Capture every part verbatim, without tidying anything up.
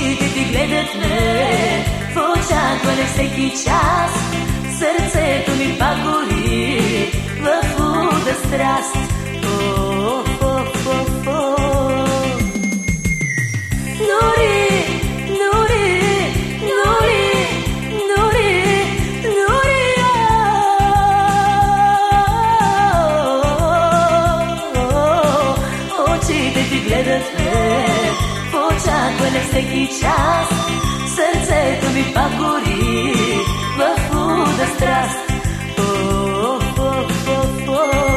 Очите ти гледат ме в очакване всеки час. Сърцето ми пак гори в луда страст. О, о, о, о. Нури, Нури, Нури, Нури, Нури, очите ти гледат ме в очакване всеки час. Сърцето ми пак гори в луда страст. О, о, о, о.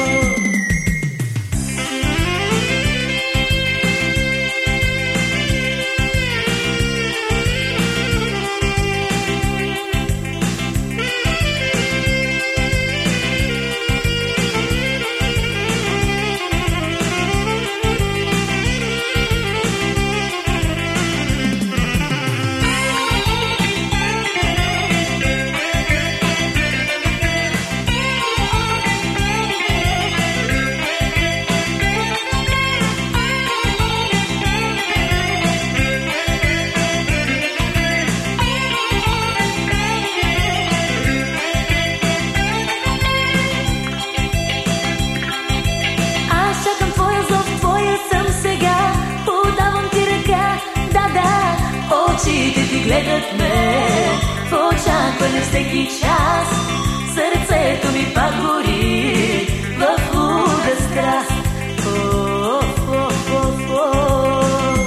Очите ти гледат ме в очакване всеки час. Сърцето ми пак гори в луда страст. О, о, о, о.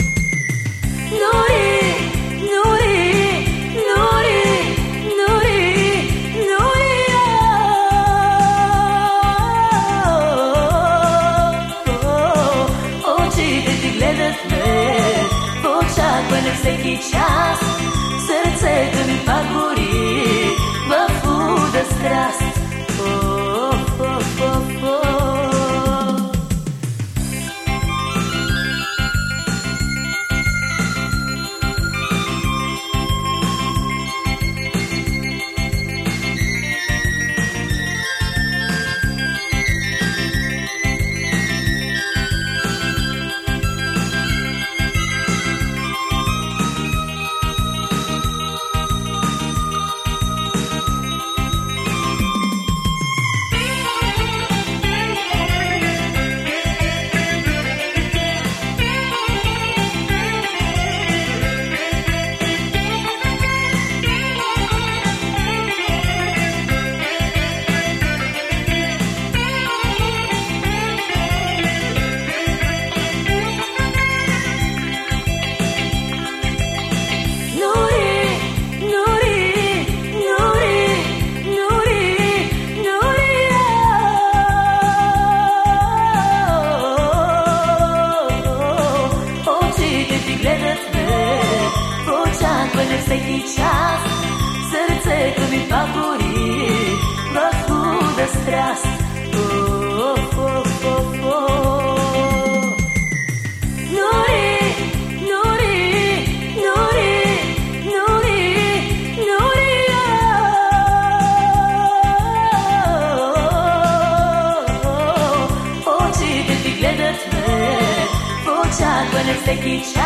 Нури, Нури, Нури, Нури, Нури, очите ти гледат ме в очакване всеки час. Сърцето ми пак гори в луда страст. О, о, о, о. Всеки час сърцето ми пак гори в луда страст. О, о, о, о. Нури, Нури, Нури, Нури, Нури, очите ти гледат ме в очакване всеки час.